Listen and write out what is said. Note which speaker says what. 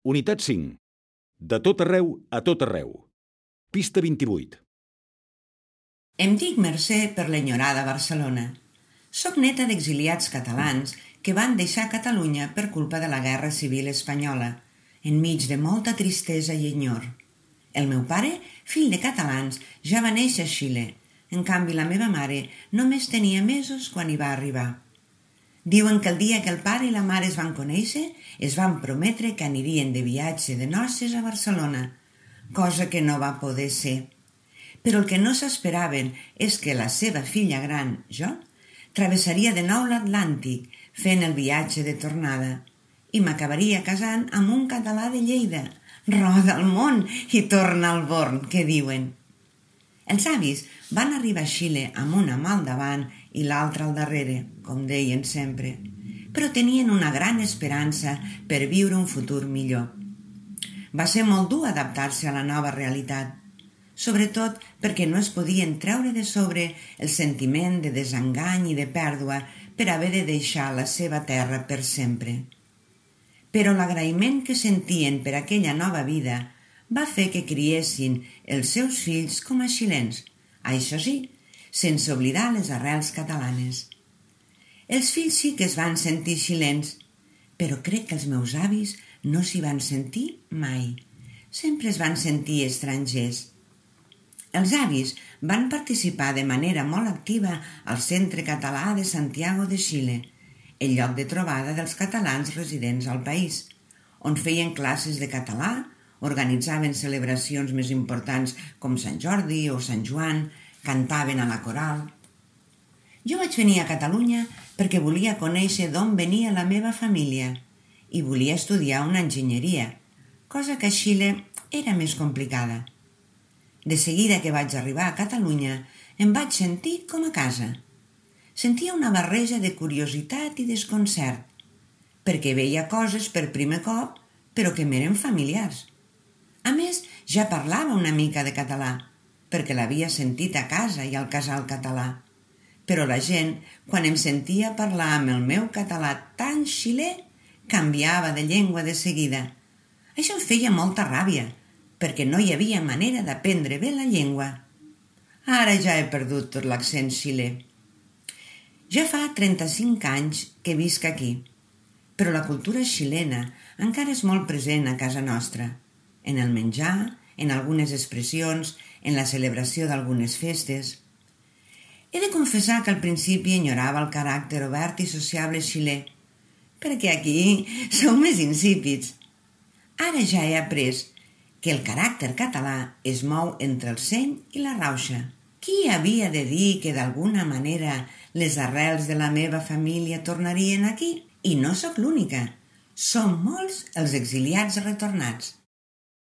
Speaker 1: Unitat 5. De tot arreu a tot arreu. Pista 28.
Speaker 2: Em dic Mercè per l'enyorada Barcelona. Soc neta d'exiliats catalans que van deixar Catalunya per culpa de la Guerra Civil Espanyola, enmig de molta tristesa i enyor. El meu pare, fill de catalans, ja va néixer a Xile. En canvi, la meva mare només tenia mesos quan hi va arribar. Diuen que el dia que el pare i la mare es van conèixer, es van prometre que anirien de viatge de noces a Barcelona, cosa que no va poder ser. Però el que no s'esperaven és que la seva filla gran, jo, travessaria de nou l'Atlàntic fent el viatge de tornada i m'acabaria casant amb un català de Lleida. Roda el món i torna al Born, que diuen. Els avis van arribar a Xile amb una mà al davant i l'altra al darrere, com deien sempre, però tenien una gran esperança per viure un futur millor. Va ser molt dur adaptar-se a la nova realitat, sobretot perquè no es podien treure de sobre el sentiment de desengany i de pèrdua per haver de deixar la seva terra per sempre. Però l'agraïment que sentien per aquella nova vida va fer que criessin els seus fills com a xilens, això sí, sense oblidar les arrels catalanes. Els fills sí que es van sentir xilens, però crec que els meus avis no s'hi van sentir mai. Sempre es van sentir estrangers. Els avis van participar de manera molt activa al Centre Català de Santiago de Xile, el lloc de trobada dels catalans residents al país, on feien classes de català, organitzaven celebracions més importants com Sant Jordi o Sant Joan, cantaven a la coral. Jo vaig venir a Catalunya perquè volia conèixer d'on venia la meva família i volia estudiar una enginyeria, cosa que a Xile era més complicada. De seguida que vaig arribar a Catalunya em vaig sentir com a casa. Sentia una barreja de curiositat i desconcert, perquè veia coses per primer cop, però que m'eren familiars. A més, ja parlava una mica de català, perquè l'havia sentit a casa i al casal català. Però la gent, quan em sentia parlar amb el meu català tan xilè, canviava de llengua de seguida. Això em feia molta ràbia, perquè no hi havia manera d'aprendre bé la llengua. Ara ja he perdut tot l'accent xilè. Ja fa 35 anys que visc aquí, però la cultura xilena encara és molt present a casa nostra, en el menjar, en algunes expressions, en la celebració d'algunes festes. He de confessar que al principi enyorava el caràcter obert i sociable xilè, perquè aquí som més insípids. Ara ja he après que el caràcter català es mou entre el seny i la rauxa. Qui havia de dir que d'alguna manera les arrels de la meva família tornarien aquí? I no sóc l'única. Som molts els exiliats retornats.